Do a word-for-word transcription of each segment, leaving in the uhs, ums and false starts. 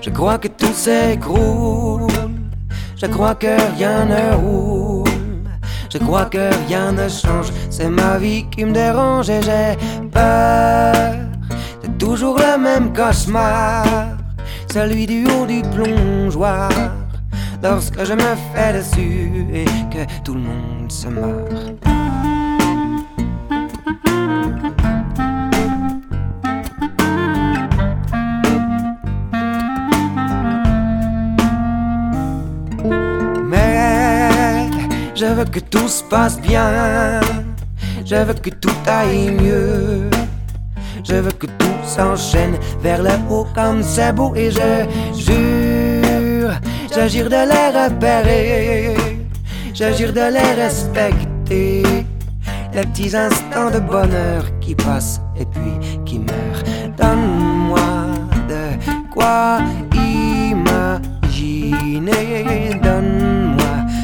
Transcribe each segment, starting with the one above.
Je crois que tout s'écroule, je crois que rien ne roule, je crois que rien ne change. C'est ma vie qui me dérange et j'ai peur. C'est toujours le même cauchemar, celui du haut du plongeoir, lorsque je me fais dessus et que tout le monde se marre. Je veux que tout se passe bien, je veux que tout aille mieux, je veux que tout s'enchaîne vers le haut comme c'est beau. Et je jure, je jure de les repérer, je jure de les respecter, les petits instants de bonheur qui passent et puis qui meurent. Donne-moi de quoi imaginer, donne-moi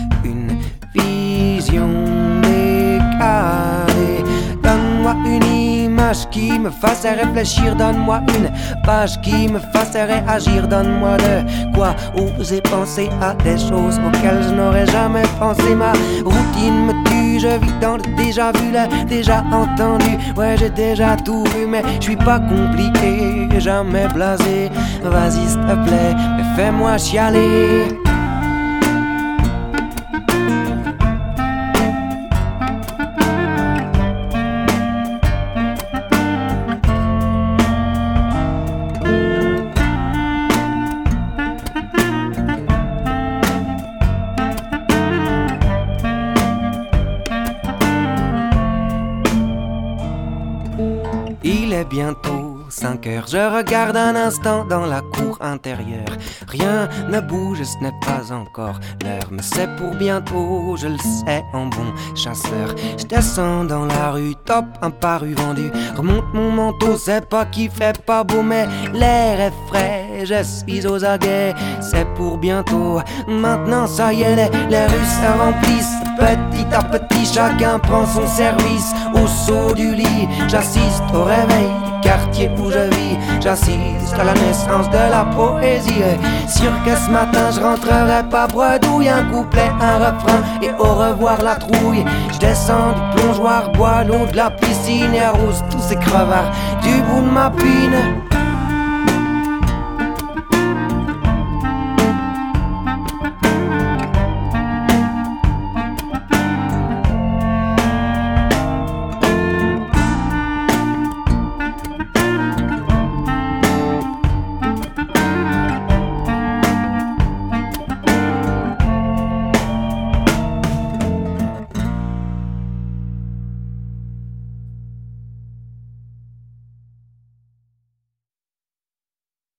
vision décalée, donne-moi une image qui me fasse réfléchir, donne-moi une page qui me fasse réagir, donne-moi de quoi oser penser à des choses auxquelles je n'aurais jamais pensé. Ma routine me tue, je vis dans le déjà vu, le déjà entendu. Ouais, j'ai déjà tout vu, mais je suis pas compliqué, jamais blasé. Vas-y s'il te plaît, fais-moi chialer. Il est bientôt cinq heures, je regarde un instant dans la cour intérieure. Rien ne bouge, ce n'est pas encore l'heure, mais c'est pour bientôt, je le sais en bon chasseur. Je descends dans la rue, top, un paru vendu, remonte mon manteau, c'est pas qu'il fait pas beau, mais l'air est frais, je suis aux aguets, c'est pour bientôt. Maintenant ça y est, les, les rues se remplissent, petit à petit chacun prend son service. Au saut du lit, j'assiste au réveil du quartier où je vis, j'assiste à la naissance de la poésie. Sûr que ce matin je rentrerai pas bredouille, un couplet, un refrain et au revoir la trouille. Je descends du plongeoir, bois l'eau de la piscine et arrose tous ces crevards du bout de ma pine.